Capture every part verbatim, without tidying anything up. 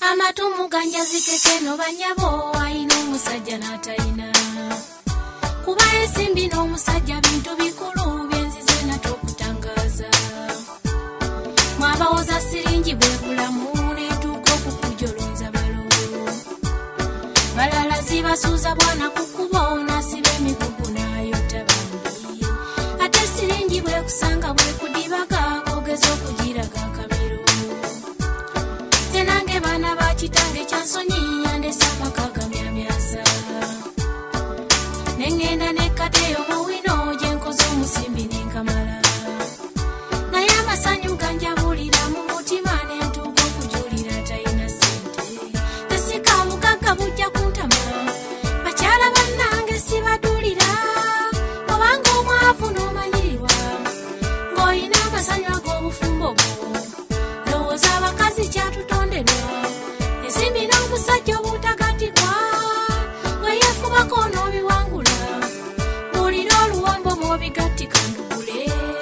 amatumu ganja zikeke no banyabo ayina omusajja n'atayina kuba ensimbi n'omusajja bintu bikulu byenzize nate okutangaza mwabawoza siringi bwe bulamu netuuka okukujolonza balo balala zibasuuza bwana kukuba onasiba emigugu n'ayota bambi ate siringi bwe kusanga bwe kudibaga kogeza okugiraga akamiro nange bana bakitange kyansonyi yandesa makagamyamyasa nengenda nekateyo muwino gyenkoze omusimbi nenkamala naye amasanyu ganjabulira mu mutima nentuuka okujulira tayina sente tesika bugagga bujja kuntama bakyala bannange sibadulira obanga omwavu n'omanyirirwa ng'olina amasanyu ag'obufumbo bwo lowooza abakazi kyatutonderwa ensimbi n'omusajja obutagatikwa weyefubako n'obiwangula bulira oluwombo mw'obigattika ndugule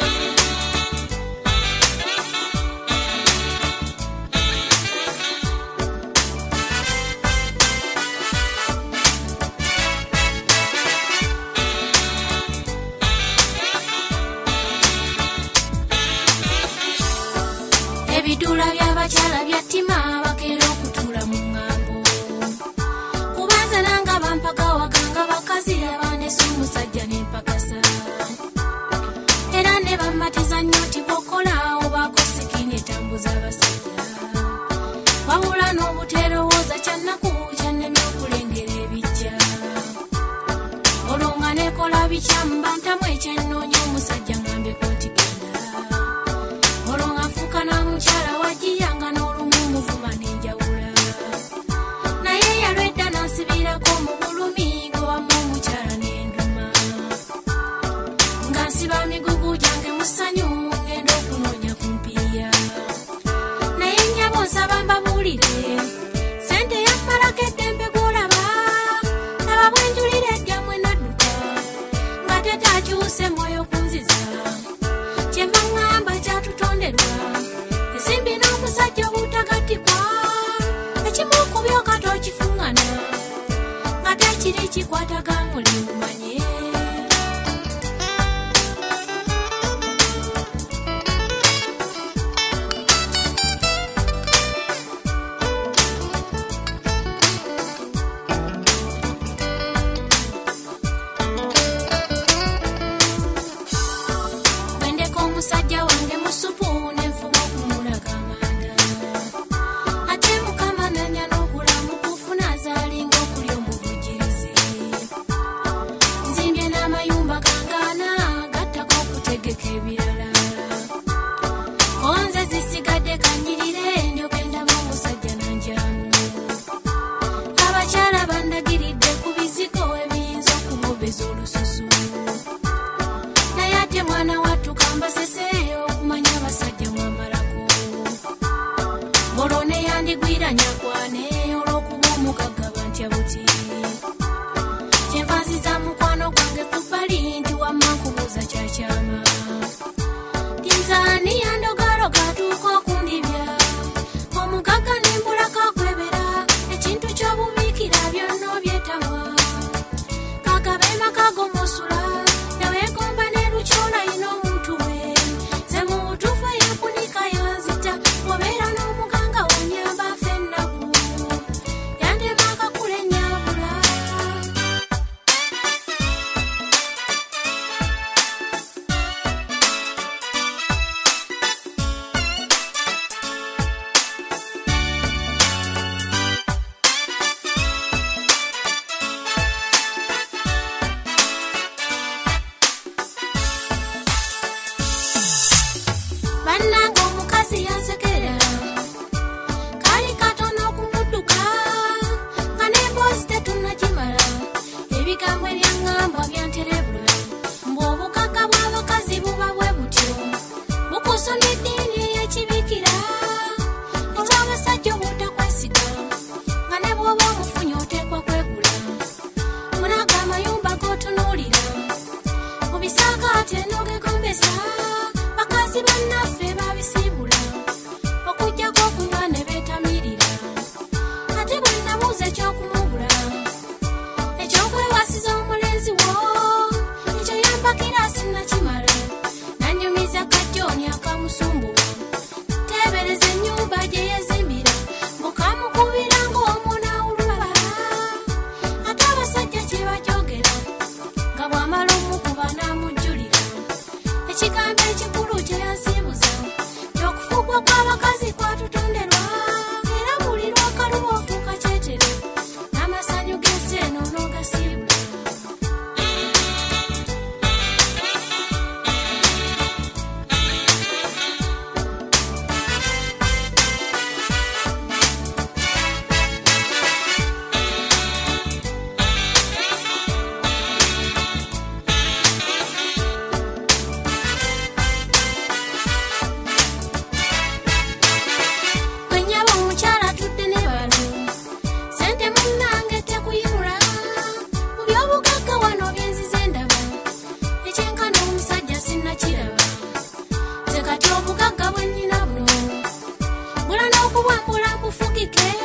ebidula by'abakyala byattima bakera okutula mu ŋŋambo kubanza nanga bampaka waganga bakazi abandesa omusajja n'empakasa era ne bammatiza nnyo ti bwokola obaako sikini etambuza abasajja wabula n'obuterowooza kyannaku kyannemye okulengera ebijja olwo nga nekola bikyamu bantamu ekyenoonya omusajja ngambeko nti genda olwo nga nfuuka namukyala wagiyanga n'olumu omuvuma n'enjawula naye yalwedda nansibirako mu bulumi gwewamu omukyala n'enduma nga nsiba migugu gyange mu ssanyu ngenda okunoonya ku mpiiya naye nnyabo nsaba mbabuulire sente yammalako eddembe gw'olaba laba bwenjulira eddyamu enadduka nga tetaakyuse mwoyo kunziza kyemba ŋŋamba kyatutonderwa ensimbi n'omusajja obutagatikwa ekimu ku byoka tokifuŋŋana nga tekiri kikwataga mulimu manye bwendeka omusajja wange mu supu nenfuba okumulaga amanda ate mukama nanya n'okulamu kufuna zaalinga okuli omubujirizi nzimbye n'amayumba gangaana gattako okutegeka ebirala konze zisigadde kanyirire ndyoke ndaba omusajja nanjamu abakyala bandagiridde ku bizigo ebiyinza okubobeza olususu naye ate mwana wattu kambaseseeyo okumanya abasajja mwamalako olwo ne yandigwira nyakwane olw'okuba omugagga bantya buti kyenvanziza mukwano gwange ku bbali nti wamma nkubuuza kyakyama tinzaani yandogalo gatuuka okundibya omugagga nembulako akwebera ekintu ky'obubiikira byonna obyetamwa kagabe makago musula neweegomba n'erukyola yina omuntu we ze mu butuufu eyakunika yanzita obeera n'omuganga wanyamba afe ennaku yandema akakula ennyambula omukazi kwatutonderwa era buli lwakaluba ofuuka kyetere n'amasanyu g'ensi eno n'ogasiibula. Kati obugagga bwe nnina buno bula n'okubwambula mbufugike